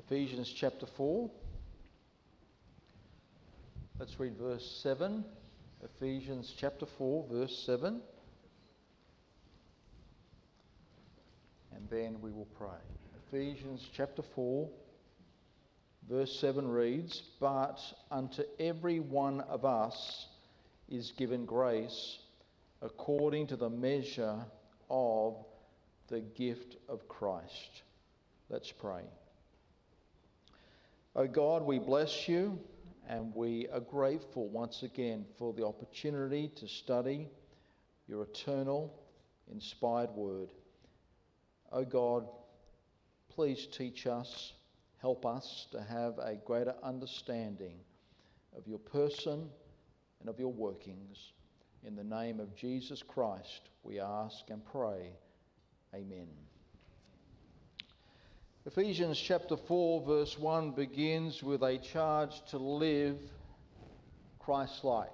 Ephesians chapter 4. Let's read verse 7. Ephesians chapter 4, verse 7. And then we will pray. Ephesians chapter 4, verse 7 reads, "But unto every one of us is given grace according to the measure of the gift of Christ." Let's pray. O God, we bless you and we are grateful once again for the opportunity to study your eternal, inspired word. O God, please teach us, help us to have a greater understanding of your person and of your workings. In the name of Jesus Christ, we ask and pray. Amen. Ephesians chapter 4 verse 1 begins with a charge to live Christ-like.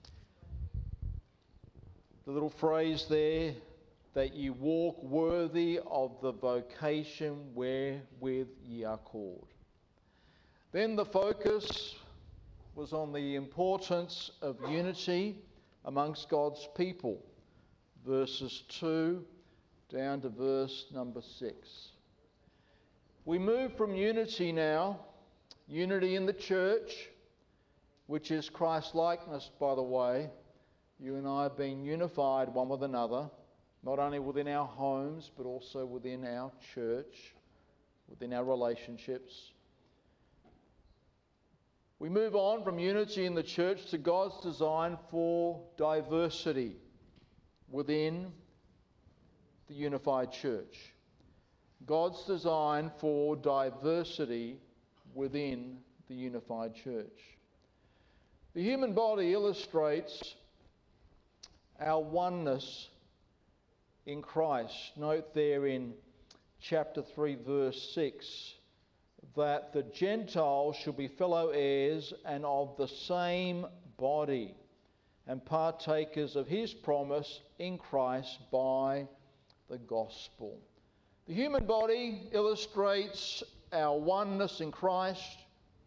The little phrase there, that you walk worthy of the vocation wherewith ye are called. Then the focus was on the importance of unity amongst God's people, verses 2 down to verse number 6. We move from unity now, unity in the church, which is Christ-likeness, by the way. You and I have been unified one with another, not only within our homes, but also within our church, within our relationships. We move on from unity in the church to God's design for diversity within the unified church. God's design for diversity within the unified church. The human body illustrates our oneness in Christ. Note there in chapter 3 verse 6 that the Gentiles shall be fellow heirs and of the same body and partakers of his promise in Christ by the gospel. The human body illustrates our oneness in Christ,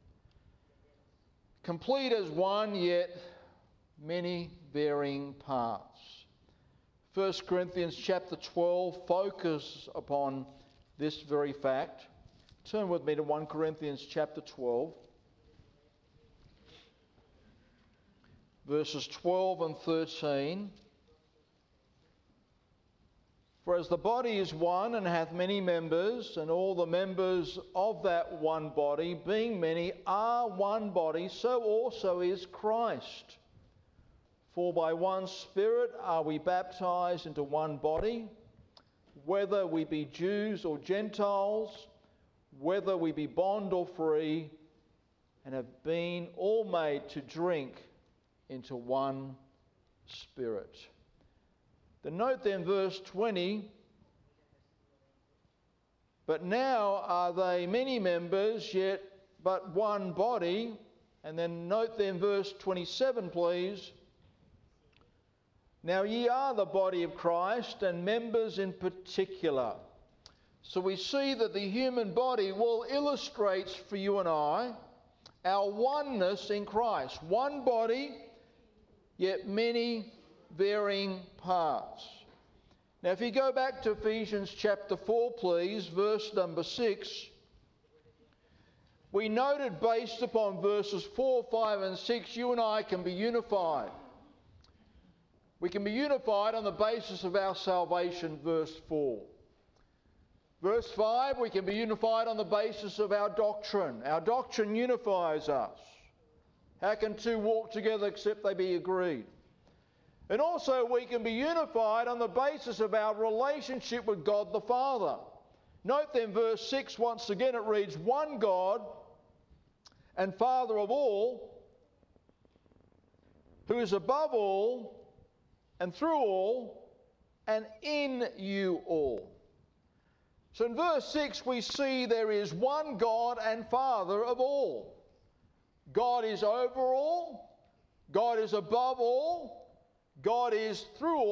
complete as one, yet many varying parts. 1 Corinthians chapter 12 focuses upon this very fact. Turn with me to 1 Corinthians chapter 12, verses 12 and 13. "For as the body is one and hath many members, and all the members of that one body, being many, are one body, so also is Christ. For by one Spirit are we baptized into one body, whether we be Jews or Gentiles, whether we be bond or free, and have been all made to drink into one Spirit." Then note then verse 20, "But now are they many members, yet but one body." And then note then verse 27, please. "Now ye are the body of Christ, and members in particular." So we see that the human body will illustrate for you and I our oneness in Christ. One body, yet many varying parts. Now if you go back to Ephesians chapter 4, please, verse number 6, we noted based upon verses 4, 5 and 6, you and I can be unified. We can be unified on the basis of our salvation, verse 4. Verse 5, we can be unified on the basis of our doctrine. Our doctrine unifies us. How can two walk together except they be agreed? And also we can be unified on the basis of our relationship with God the Father. Note then verse 6, once again it reads, "One God and Father of all, who is above all and through all and in you all." So in verse 6 we see there is one God and Father of all. God is over all, God is above all, God is through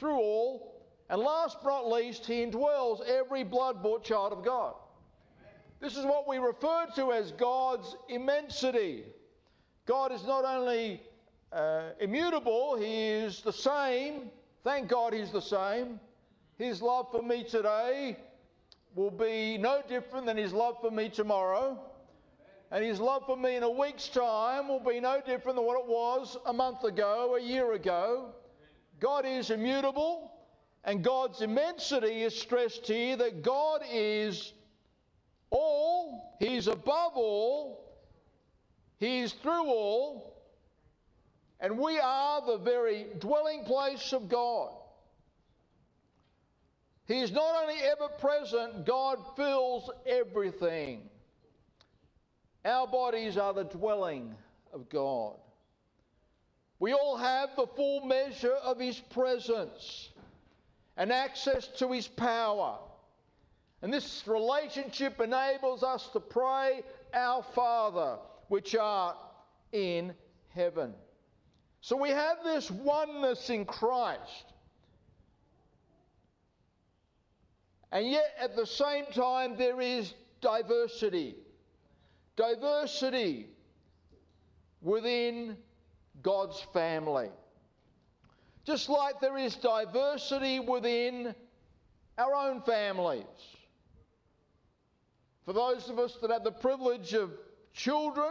all, and last but not least, he indwells every blood-bought child of God. this is what we refer to as God's immensity. God is not only immutable, He is the same. Thank God He's the same. His love for me today will be no different than His love for me tomorrow. And His love for me in a week's time will be no different than what it was a month ago, a year ago. God is immutable, and God's immensity is stressed here, that God is all, He's above all, He's through all, and we are the very dwelling place of God. He is not only ever present, God fills everything. Our bodies are the dwelling of God. We all have the full measure of His presence and access to His power. And this relationship enables us to pray, Our Father, which art in heaven. So we have this oneness in Christ. And yet at the same time there is diversity. Diversity within God's family. Just like there is diversity within our own families. For those of us that have the privilege of children,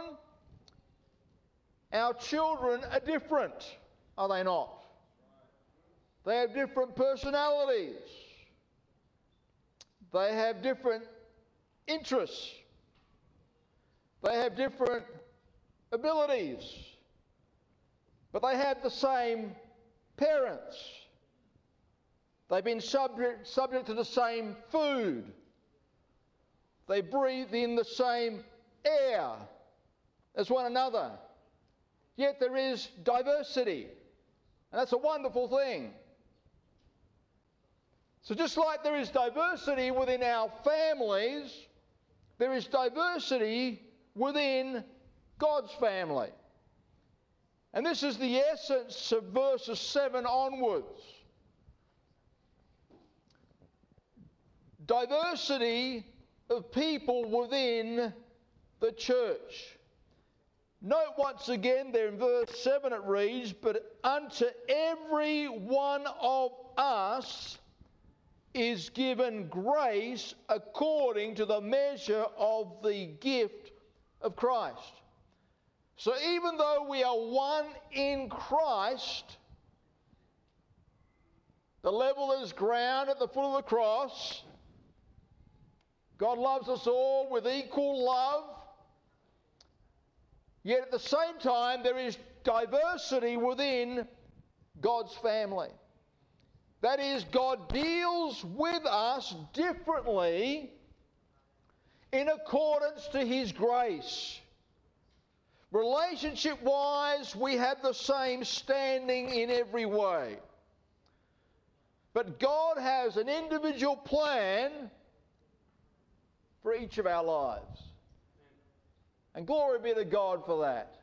our children are different, are they not? They have different personalities. They have different interests. They have different abilities. But they have the same parents. They've been subject to the same food. They breathe in the same air as one another. Yet there is diversity. And that's a wonderful thing. So just like there is diversity within our families, there is diversity within God's family. And this is the essence of verses 7 onwards. Diversity of people within the church. Note once again there in verse 7 it reads, but unto every one of us is given grace according to the measure of the gift of Christ. So even though we are one in Christ, the level is ground at the foot of the cross. God loves us all with equal love. Yet at the same time, there is diversity within God's family. That is, God deals with us differently in accordance to His grace. Relationship-wise, we have the same standing in every way. But God has an individual plan for each of our lives. And glory be to God for that.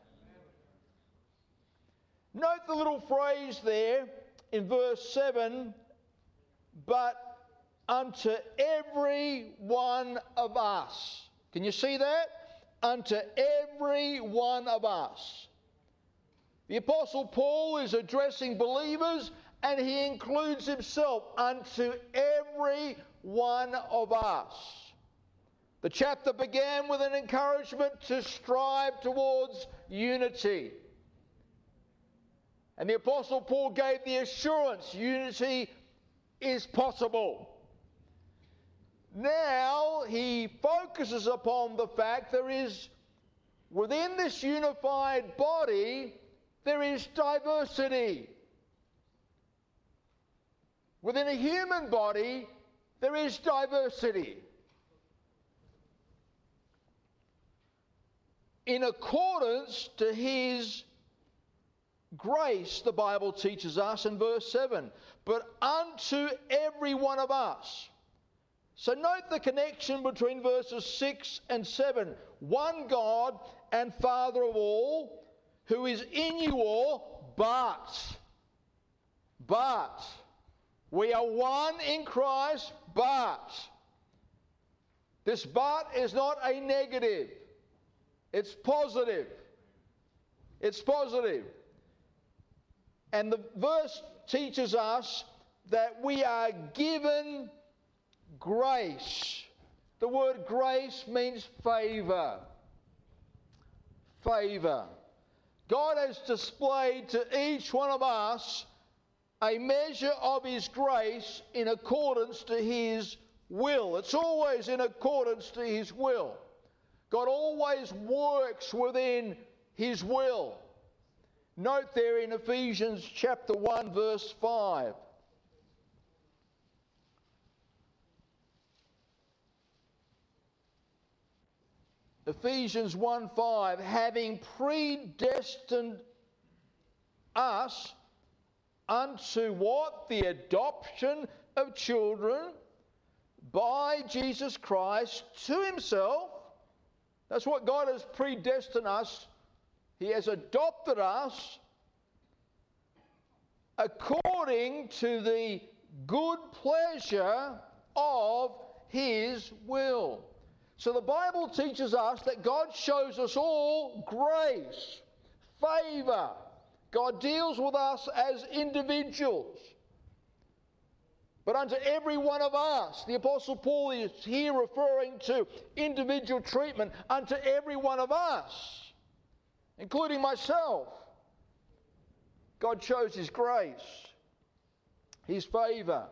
Note the little phrase there in verse 7, but unto every one of us. Can you see that? Unto every one of us. The Apostle Paul is addressing believers, and he includes himself, unto every one of us. The chapter began with an encouragement to strive towards unity. And the Apostle Paul gave the assurance unity is possible. Now he focuses upon the fact there is, within this unified body, there is diversity. Within a human body, there is diversity. In accordance to His grace, the Bible teaches us in verse 7, but unto every one of us. So note the connection between verses 6 and 7. One God and Father of all, who is in you all, but we are one in Christ, but This but is not a negative. It's positive. It's positive. And the verse teaches us that we are given grace. The word grace means favour. Favour. God has displayed to each one of us a measure of His grace in accordance to His will. It's always in accordance to His will. God always works within His will. Note there in Ephesians chapter 1 verse 5. Ephesians 1:5, having predestined us unto what? The adoption of children by Jesus Christ to Himself. That's what God has predestined us. He has adopted us according to the good pleasure of His will. So the Bible teaches us that God shows us all grace, favour. God deals with us as individuals. But unto every one of us, the Apostle Paul is here referring to individual treatment unto every one of us, including myself. God shows His grace, His favour.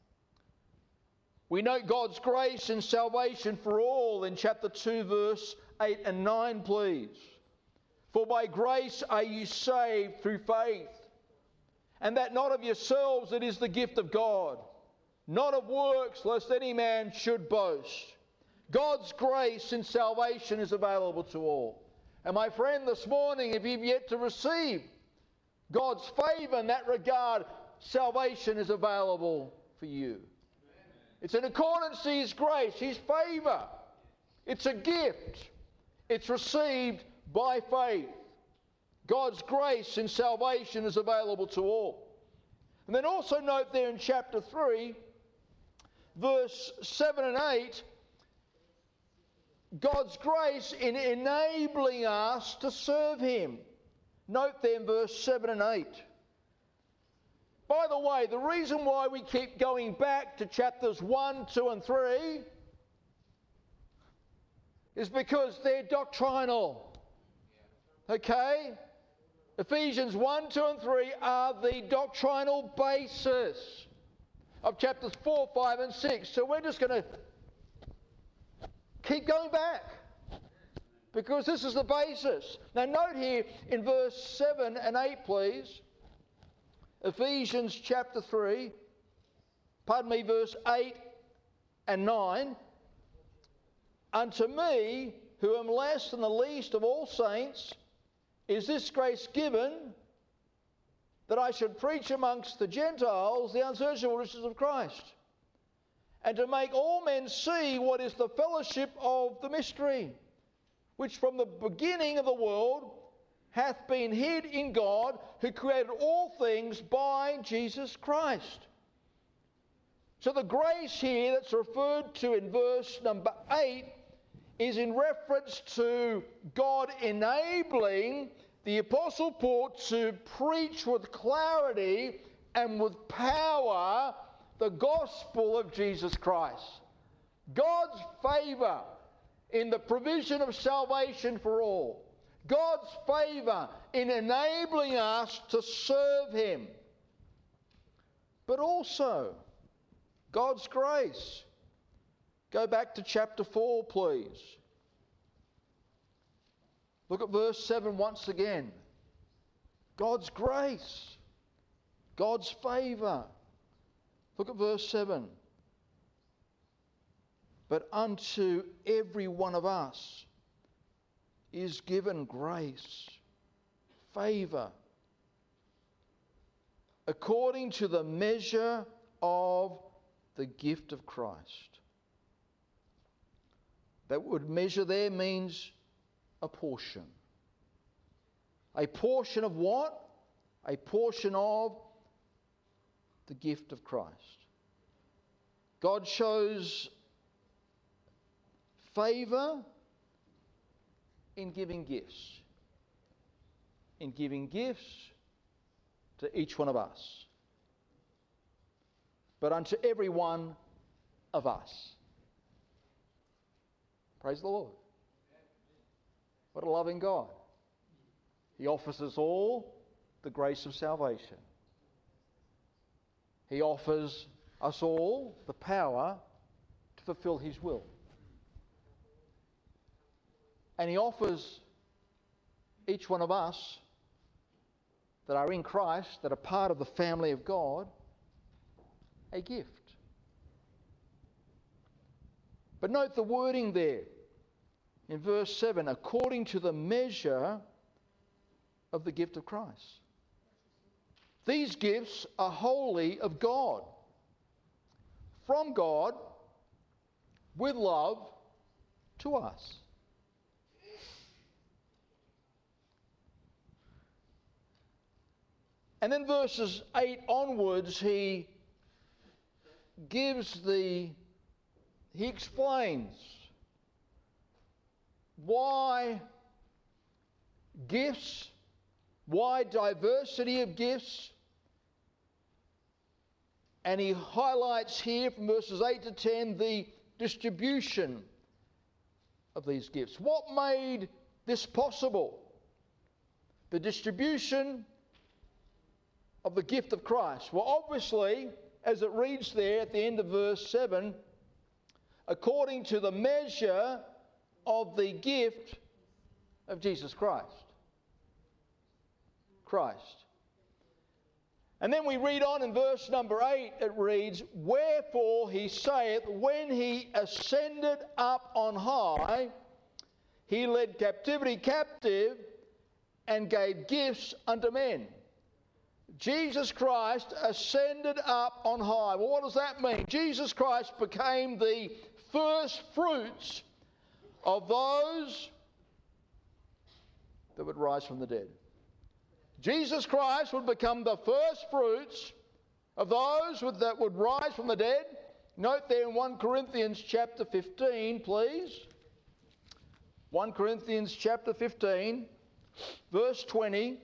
We note God's grace and salvation for all in chapter 2, verse 8 and 9, please. For by grace are you saved through faith, and that not of yourselves, it is the gift of God, not of works, lest any man should boast. God's grace and salvation is available to all. And my friend, this morning, if you've yet to receive God's favour in that regard, salvation is available for you. It's in accordance to His grace, His favour. It's a gift. It's received by faith. God's grace and salvation is available to all. And then also note there in chapter 3, verse 7 and 8, God's grace in enabling us to serve Him. Note there in verse 7 and 8. By the way, the reason why we keep going back to chapters 1, 2 and 3 is because they're doctrinal. Okay? Ephesians 1, 2 and 3 are the doctrinal basis of chapters 4, 5 and 6. So we're just going to keep going back because this is the basis. Now note here in verse 7 and 8, please. Ephesians chapter 3, verse 8 and 9. Unto me, who am less than the least of all saints, is this grace given, that I should preach amongst the Gentiles the unsearchable riches of Christ, and to make all men see what is the fellowship of the mystery, which from the beginning of the world hath been hid in God, who created all things by Jesus Christ. So the grace here that's referred to in verse number 8 is in reference to God enabling the Apostle Paul to preach with clarity and with power the gospel of Jesus Christ. God's favour in the provision of salvation for all. God's favour in enabling us to serve Him. But also, God's grace. Go back to chapter 4, please. Look at verse 7 once again. God's grace. God's favour. Look at verse 7. But unto every one of us is given grace, favour, according to the measure of the gift of Christ. That word measure there means a portion. A portion of what? A portion of the gift of Christ. God shows favour in giving gifts. In giving gifts to each one of us. But unto every one of us. Praise the Lord. What a loving God. He offers us all the grace of salvation. He offers us all the power to fulfill His will. And He offers each one of us that are in Christ, that are part of the family of God, a gift. But note the wording there in verse 7, according to the measure of the gift of Christ. These gifts are wholly of God, from God, with love to us. And then verses 8 onwards, he explains why gifts, why diversity of gifts, and he highlights here from verses 8 to 10 the distribution of these gifts. What made this possible? The distribution of the gift of Christ. Well, obviously, as it reads there at the end of verse 7, according to the measure of the gift of Jesus Christ. Christ. And then we read on in verse number 8, it reads, wherefore he saith, when he ascended up on high, he led captivity captive and gave gifts unto men. Jesus Christ ascended up on high. Well, what does that mean? Jesus Christ became the first fruits of those that would rise from the dead. Jesus Christ would become the first fruits of those that would rise from the dead. Note there in 1 Corinthians chapter 15, please. 1 Corinthians chapter 15, verse 20.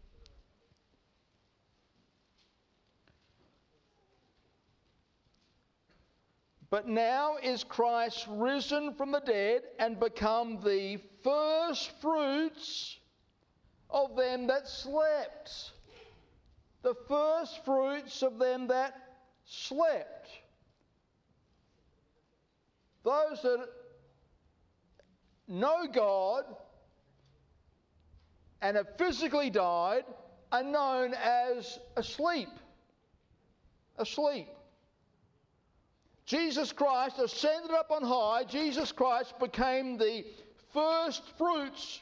But now is Christ risen from the dead and become the first fruits of them that slept. The first fruits of them that slept. Those that know God and have physically died are known as asleep. Asleep. Jesus Christ ascended up on high. Jesus Christ became the first fruits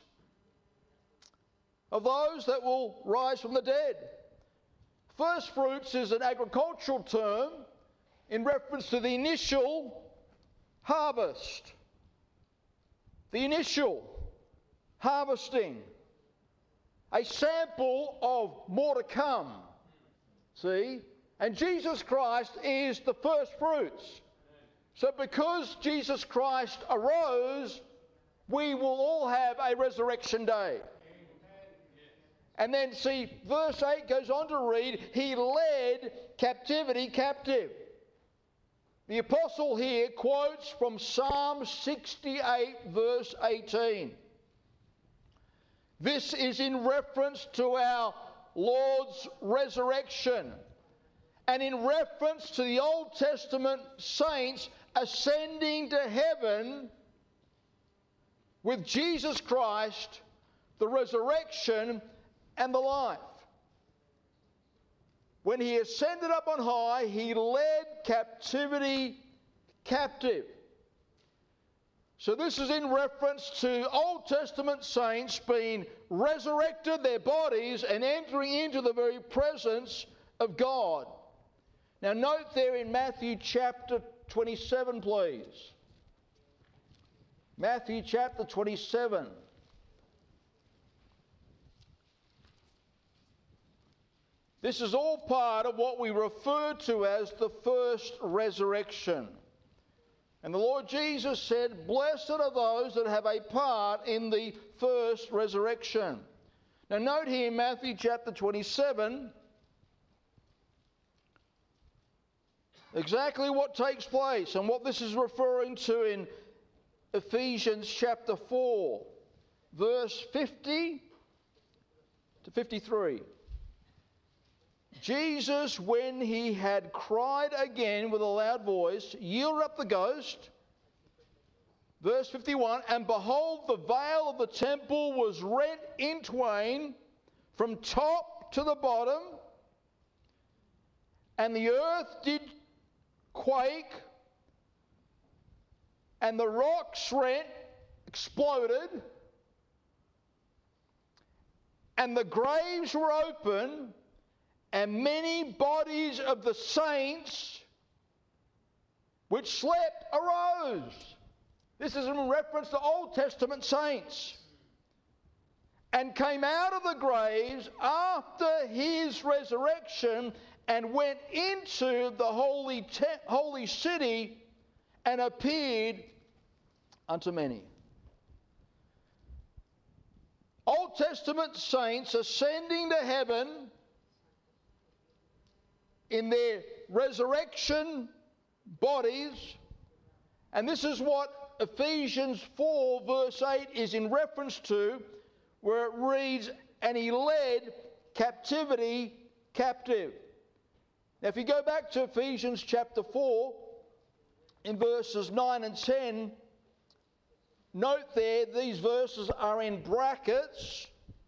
of those that will rise from the dead. First fruits is an agricultural term in reference to the initial harvest. The initial harvesting. A sample of more to come. See? And Jesus Christ is the first fruits. So because Jesus Christ arose, we will all have a resurrection day. And then see, verse 8 goes on to read, he led captivity captive. The apostle here quotes from Psalm 68 verse 18. This is in reference to our Lord's resurrection. And in reference to the Old Testament saints ascending to heaven with Jesus Christ, the resurrection and the life. When he ascended up on high, he led captivity captive. So this is in reference to Old Testament saints being resurrected, their bodies, and entering into the very presence of God. Now note there in Matthew chapter 27, please. Matthew chapter 27. This is all part of what we refer to as the first resurrection. And the Lord Jesus said, "Blessed are those that have a part in the first resurrection." Now note here in Matthew chapter 27, exactly what takes place and what this is referring to in Ephesians chapter 4, verse 50 to 53. Jesus, when he had cried again with a loud voice, yielded up the ghost. Verse 51, and behold, the veil of the temple was rent in twain from top to the bottom, and the earth did quake, and the rocks rent, exploded, and the graves were open, and many bodies of the saints which slept arose. This is in reference to Old Testament saints. And came out of the graves after his resurrection and went into the holy city and appeared unto many. Old Testament saints ascending to heaven in their resurrection bodies. And this is what Ephesians 4 verse 8 is in reference to, where it reads, and he led captivity captive. Now if you go back to Ephesians chapter 4 in verses 9 and 10, note there these verses are in brackets.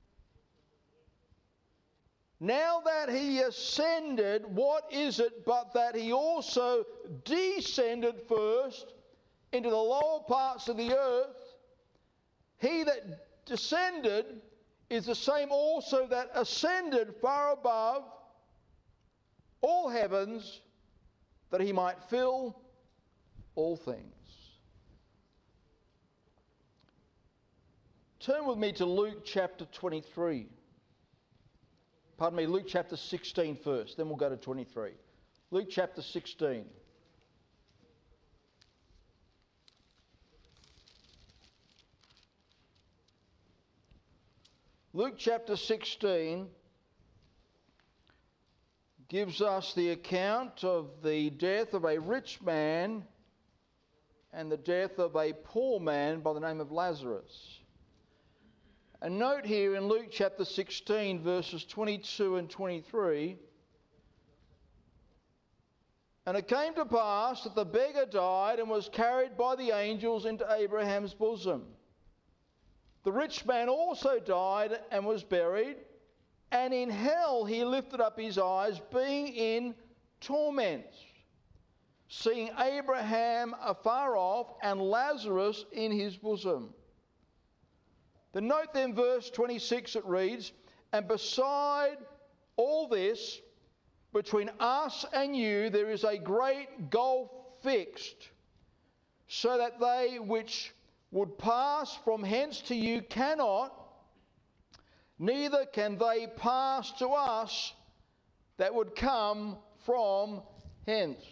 Now that he ascended, what is it but that he also descended first into the lower parts of the earth? He that descended is the same also that ascended far above all heavens, that he might fill all things. Turn with me to Luke chapter 23. Pardon me, Luke chapter 16 first, then we'll go to 23. Luke chapter 16. Luke chapter 16 gives us the account of the death of a rich man and the death of a poor man by the name of Lazarus. And note here in Luke chapter 16 verses 22 and 23, and it came to pass that the beggar died and was carried by the angels into Abraham's bosom. The rich man also died and was buried, and in hell he lifted up his eyes, being in torments, seeing Abraham afar off and Lazarus in his bosom. Then note then verse 26, it reads, and beside all this, between us and you, there is a great gulf fixed, so that they which would pass from hence to you cannot, neither can they pass to us that would come from hence.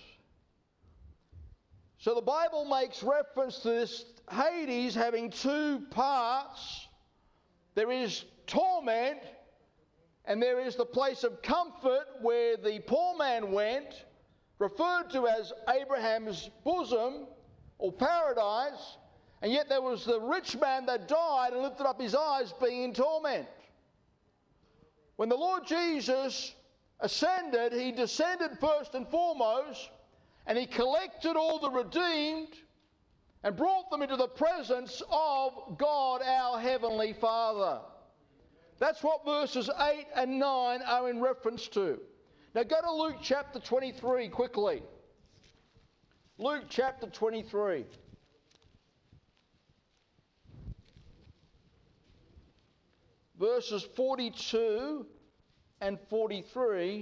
So the Bible makes reference to this Hades having two parts. There is torment, and there is the place of comfort where the poor man went, referred to as Abraham's bosom or paradise, and yet there was the rich man that died and lifted up his eyes, being in torment. When the Lord Jesus ascended, he descended first and foremost, and he collected all the redeemed and brought them into the presence of God our Heavenly Father. That's what verses 8 and 9 are in reference to. Now go to Luke chapter 23 quickly. Luke chapter 23. Verses 42 and 43.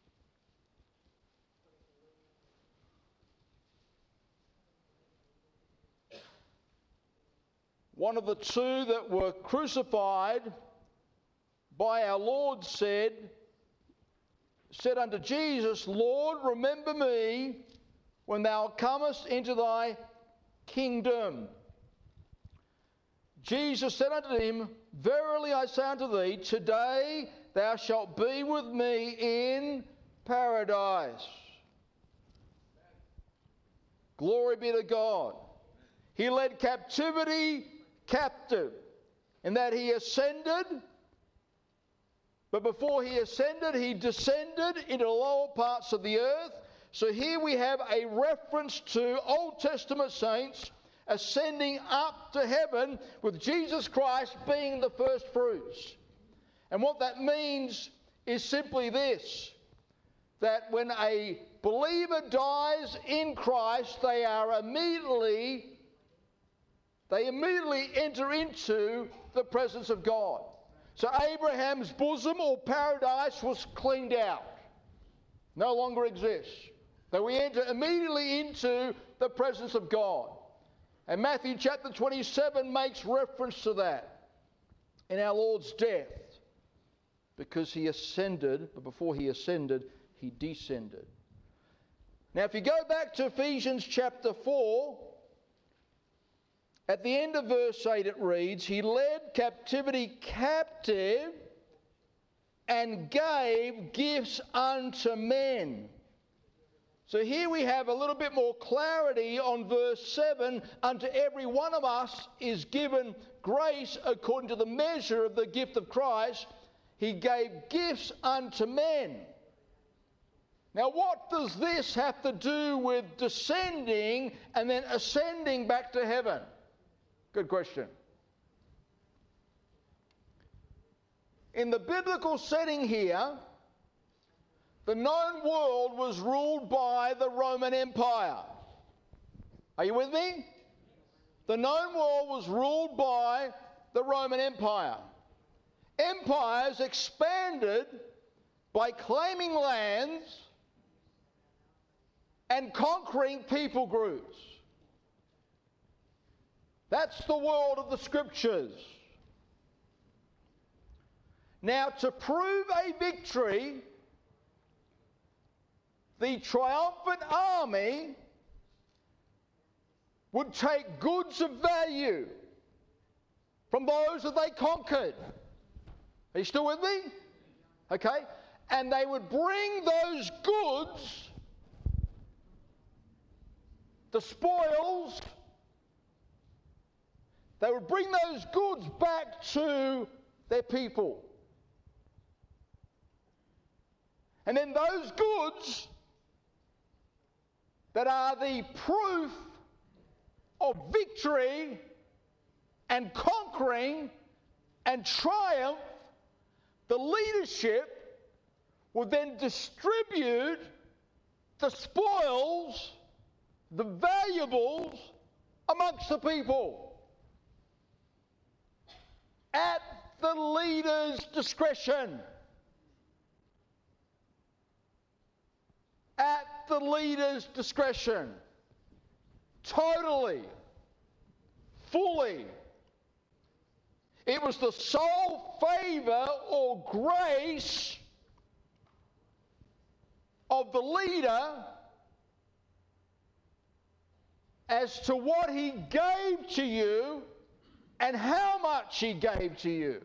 One of the two that were crucified by our Lord said unto Jesus, Lord, remember me when thou comest into thy kingdom. Jesus said unto him, Verily I say unto thee, today thou shalt be with me in paradise. Glory be to God. He led captivity captive, in that he ascended, but before he ascended, he descended into the lower parts of the earth. So here we have a reference to Old Testament saints ascending up to heaven, with Jesus Christ being the first fruits. And what that means is simply this, that when a believer dies in Christ, they immediately enter into the presence of God. So Abraham's bosom or paradise was cleaned out, no longer exists. So we enter immediately into the presence of God. And Matthew chapter 27 makes reference to that in our Lord's death, because he ascended, but before he ascended, he descended. Now, if you go back to Ephesians chapter 4, at the end of verse 8 it reads, He led captivity captive and gave gifts unto men. So here we have a little bit more clarity on verse 7. Unto every one of us is given grace according to the measure of the gift of Christ. He gave gifts unto men. Now, what does this have to do with descending and then ascending back to heaven? Good question. In the biblical setting here, the known world was ruled by the Roman Empire. Are you with me? The known world was ruled by the Roman Empire. Empires expanded by claiming lands and conquering people groups. That's the world of the Scriptures. Now, to prove a victory, the triumphant army would take goods of value from those that they conquered. Are you still with me? Okay. And they would bring those goods, the spoils, they would bring those goods back to their people. And then those goods that are the proof of victory and conquering and triumph, the leadership would then distribute the spoils, the valuables, amongst the people at the leader's discretion. At the leader's discretion. Totally. Fully. It was the sole favor or grace of the leader as to what he gave to you and how much he gave to you.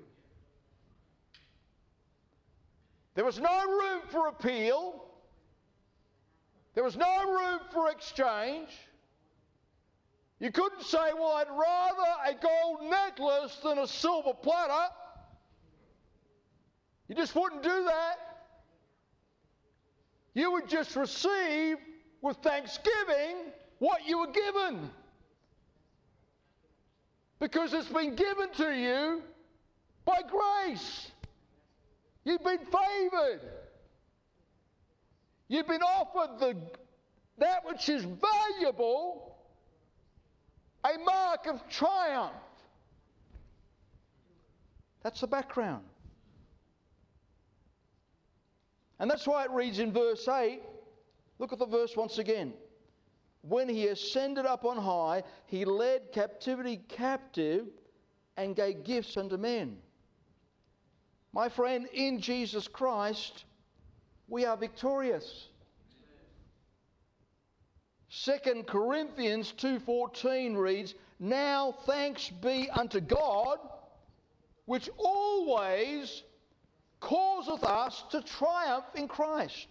There was no room for appeal. There was no room for exchange. You couldn't say, well, I'd rather a gold necklace than a silver platter. You just wouldn't do that. You would just receive with thanksgiving what you were given. Because it's been given to you by grace. You've been favored. You've been offered that which is valuable, a mark of triumph. That's the background. And that's why it reads in verse 8, look at the verse once again. When he ascended up on high, he led captivity captive and gave gifts unto men. My friend, in Jesus Christ, we are victorious. 2 Corinthians 2:14 reads, "Now thanks be unto God, which always causeth us to triumph in Christ."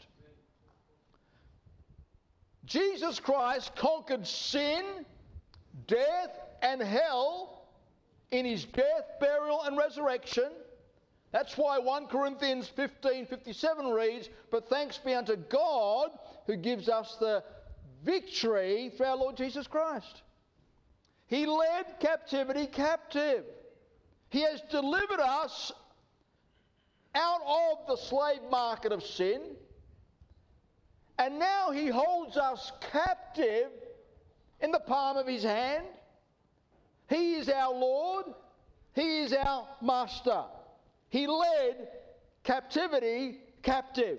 Jesus Christ conquered sin, death, and hell in his death, burial, and resurrection. That's why 1 Corinthians 15:57 reads, "But thanks be unto God who gives us the victory through our Lord Jesus Christ." He led captivity captive. He has delivered us out of the slave market of sin. And now he holds us captive in the palm of his hand. He is our Lord. He is our Master. He led captivity captive.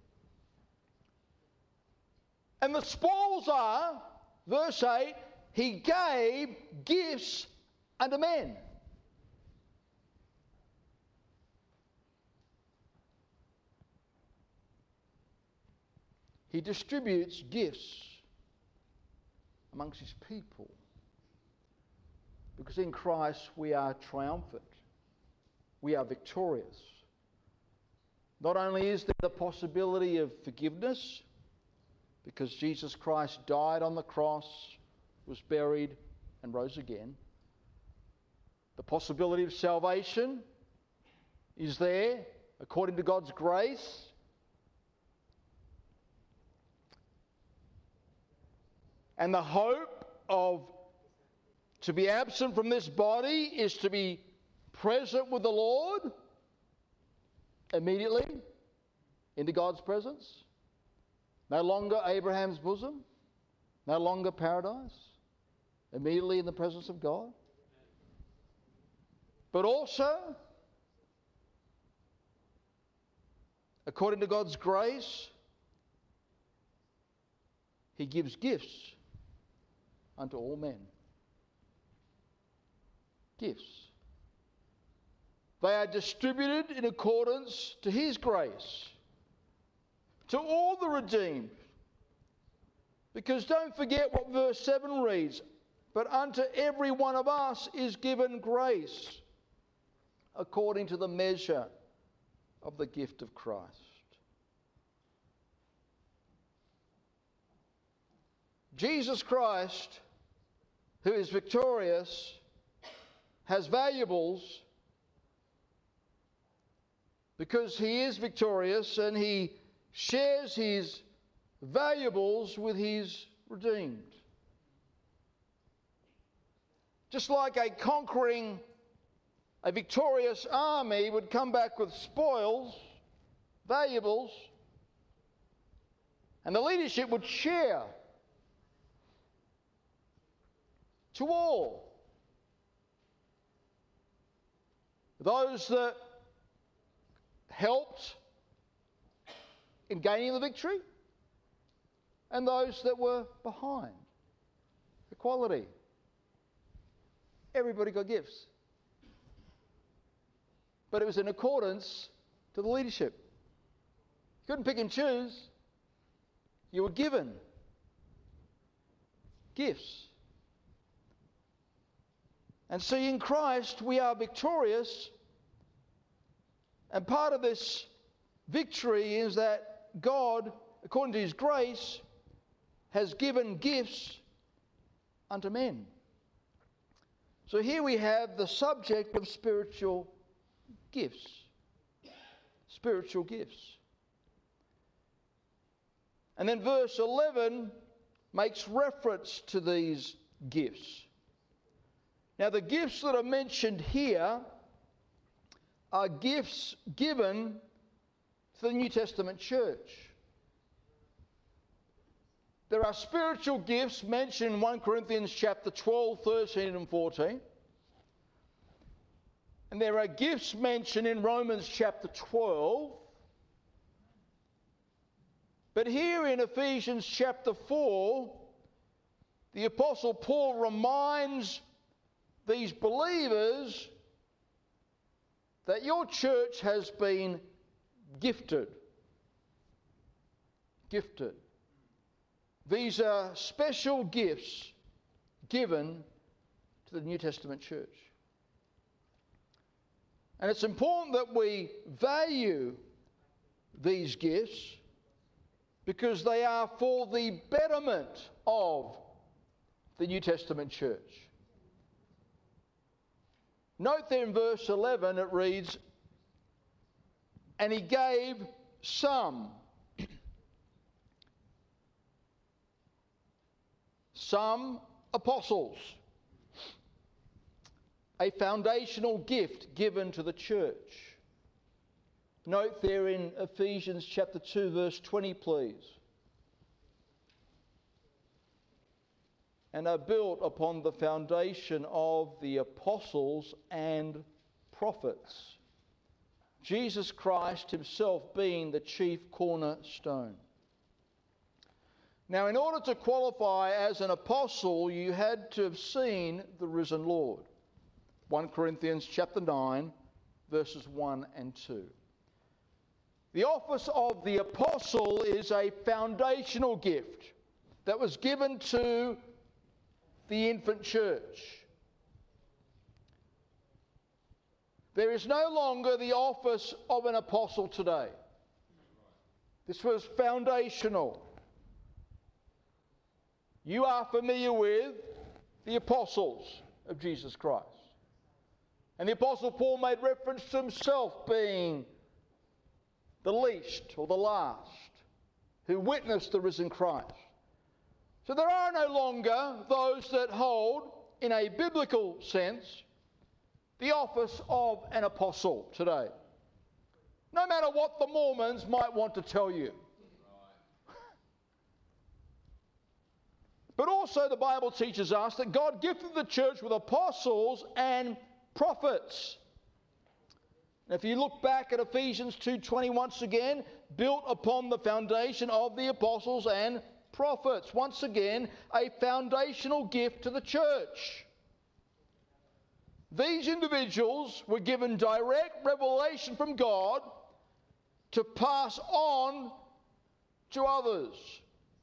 And the spoils are, verse 8, he gave gifts unto men. He distributes gifts amongst his people. Because in Christ we are triumphant. We are victorious. Not only is there the possibility of forgiveness, because Jesus Christ died on the cross, was buried, and rose again. The possibility of salvation is there according to God's grace. And the hope of to be absent from this body is to be present with the Lord immediately into God's presence. No longer Abraham's bosom, no longer paradise, immediately in the presence of God. But also, according to God's grace, he gives gifts unto all men. Gifts. They are distributed in accordance to his grace to all the redeemed. Because don't forget what verse 7 reads, "But unto every one of us is given grace according to the measure of the gift of Christ." Jesus Christ, who is victorious, has valuables because he is victorious, and he shares his valuables with his redeemed. Just like a victorious army would come back with spoils, valuables, and the leadership would share to all. Those that helped in gaining the victory, and those that were behind. Equality. Everybody got gifts. But it was in accordance to the leadership. You couldn't pick and choose. You were given gifts. And see, in Christ we are victorious, and part of this victory is that God, according to his grace, has given gifts unto men. So here we have the subject of spiritual gifts. Spiritual gifts. And then verse 11 makes reference to these gifts. Now, the gifts that are mentioned here are gifts given to the New Testament church. There are spiritual gifts mentioned in 1 Corinthians chapter 12, 13 and 14. And there are gifts mentioned in Romans chapter 12. But here in Ephesians chapter 4, the Apostle Paul reminds these believers that your church has been gifted. Gifted. These are special gifts given to the New Testament church. And it's important that we value these gifts because they are for the betterment of the New Testament church. Note there in verse 11 it reads, "And he gave some apostles," a foundational gift given to the church. Note there in Ephesians chapter 2 verse 20, please. "And are built upon the foundation of the apostles and prophets, Jesus Christ himself being the chief cornerstone." Now, in order to qualify as an apostle, you had to have seen the risen Lord. 1 Corinthians chapter 9, verses 1 and 2. The office of the apostle is a foundational gift that was given to the infant church. There is no longer the office of an apostle today. This was foundational. You are familiar with the apostles of Jesus Christ. And the Apostle Paul made reference to himself being the least or the last who witnessed the risen Christ. So there are no longer those that hold, in a biblical sense, the office of an apostle today. No matter what the Mormons might want to tell you. But also the Bible teaches us that God gifted the church with apostles and prophets. And if you look back at Ephesians 2:20 once again, built upon the foundation of the apostles and prophets. Once again, a foundational gift to the church. These individuals were given direct revelation from God to pass on to others.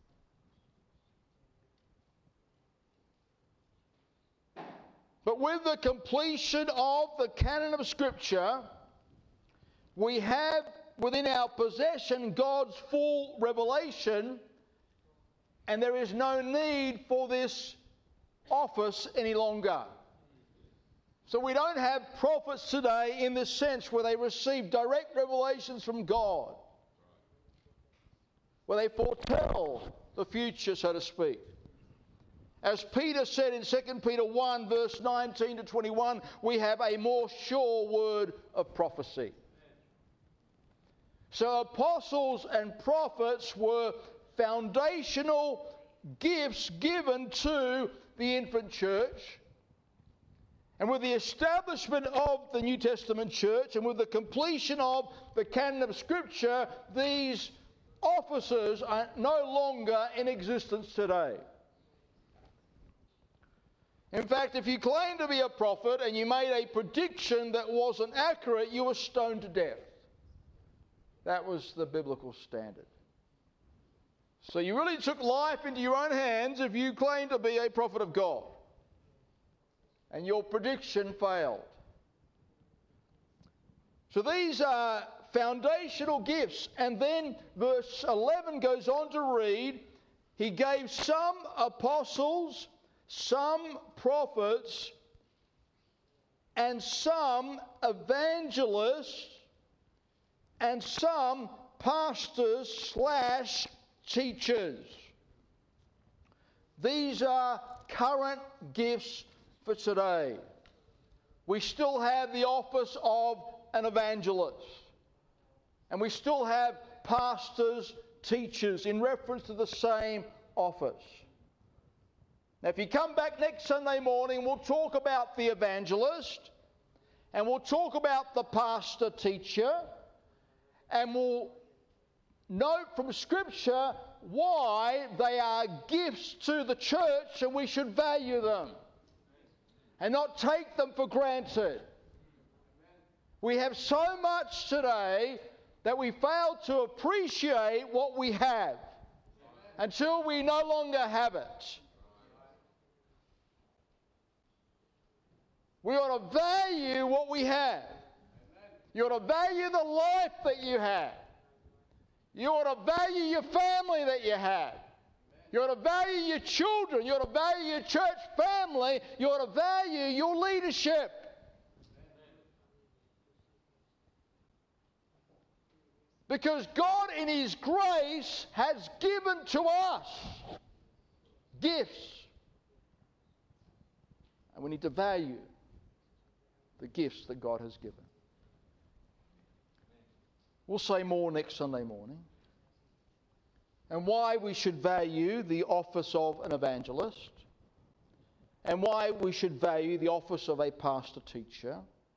But with the completion of the canon of Scripture, we have within our possession God's full revelation, and there is no need for this office any longer. So we don't have prophets today in the sense where they receive direct revelations from God, where they foretell the future, so to speak. As Peter said in 2 Peter 1, verse 19 to 21, we have a more sure word of prophecy. So apostles and prophets were foundational gifts given to the infant church. And with the establishment of the New Testament church and with the completion of the canon of Scripture, these offices are no longer in existence today. In fact, if you claimed to be a prophet and you made a prediction that wasn't accurate, you were stoned to death. That was the biblical standard. So you really took life into your own hands if you claimed to be a prophet of God and your prediction failed. So these are foundational gifts. And then verse 11 goes on to read, he gave some apostles, some prophets, and some evangelists, and some pastors / teachers. These are current gifts for today. We still have the office of an evangelist, and we still have pastors, teachers in reference to the same office. Now, if you come back next Sunday morning, we'll talk about the evangelist, and we'll talk about the pastor teacher, and we'll note from Scripture why they are gifts to the church and we should value them and not take them for granted. We have so much today that we fail to appreciate what we have. until we no longer have it. We ought to value what we have. You ought to value the life that you have. You ought to value your family that you have. You ought to value your children. You ought to value your church family. You ought to value your leadership. Because God in His grace has given to us gifts. And we need to value the gifts that God has given. We'll say more next Sunday morning. And why we should value the office of an evangelist. And why we should value the office of a pastor-teacher.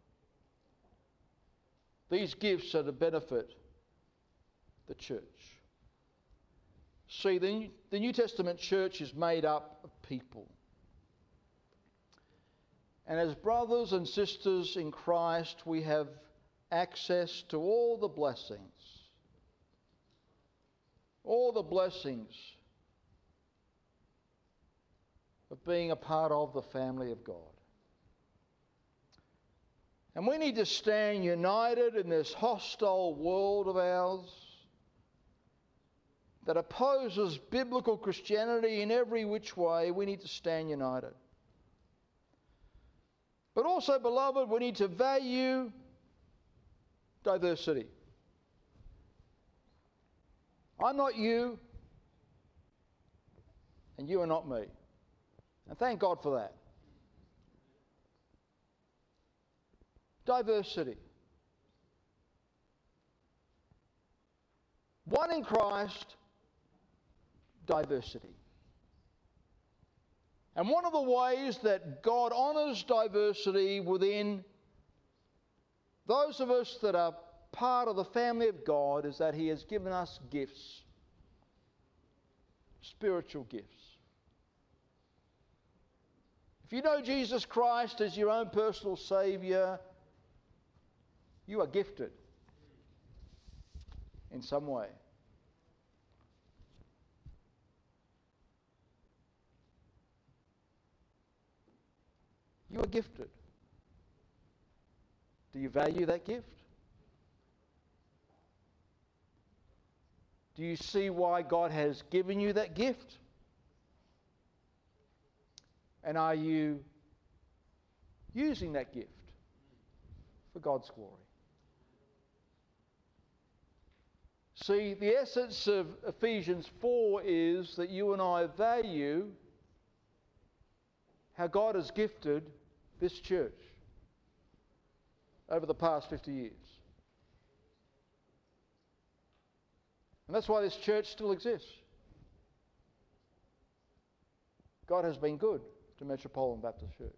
These gifts are to benefit the church. See, the New Testament church is made up of people. And as brothers and sisters in Christ, we have access to all the blessings of being a part of the family of God. And we need to stand united in this hostile world of ours that opposes biblical Christianity in every which way. We need to stand united. But also, beloved, we need to value diversity. I'm not you, and you are not me. And thank God for that. Diversity. One in Christ, diversity. And one of the ways that God honours diversity within those of us that are part of the family of God is that He has given us gifts, spiritual gifts. If you know Jesus Christ as your own personal Saviour, you are gifted in some way. You are gifted. Do you value that gift? Do you see why God has given you that gift? And are you using that gift for God's glory? See, the essence of Ephesians 4 is that you and I value how God has gifted this church over the past 50 years. And that's why this church still exists. God has been good to Metropolitan Baptist Church.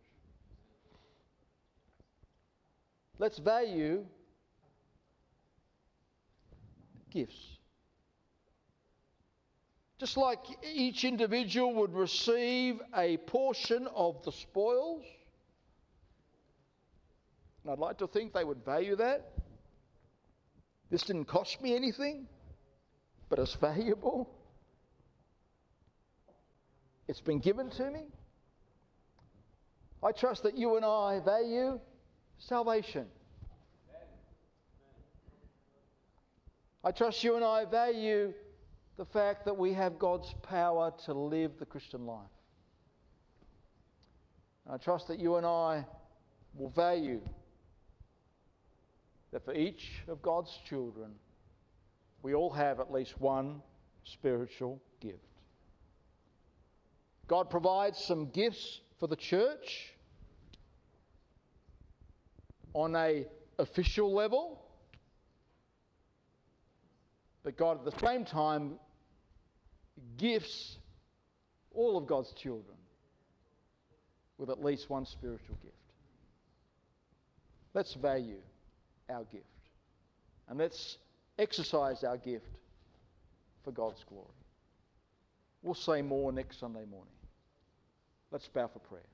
Let's value gifts. Just like each individual would receive a portion of the spoils, and I'd like to think they would value that. This didn't cost me anything, but it's valuable. It's been given to me. I trust that you and I value salvation. I trust you and I value the fact that we have God's power to live the Christian life. And I trust that you and I will value that for each of God's children, we all have at least one spiritual gift. God provides some gifts for the church on an official level, but God at the same time gifts all of God's children with at least one spiritual gift. Let's value our gift and let's exercise our gift for God's glory. We'll say more next Sunday morning. Let's bow for prayer.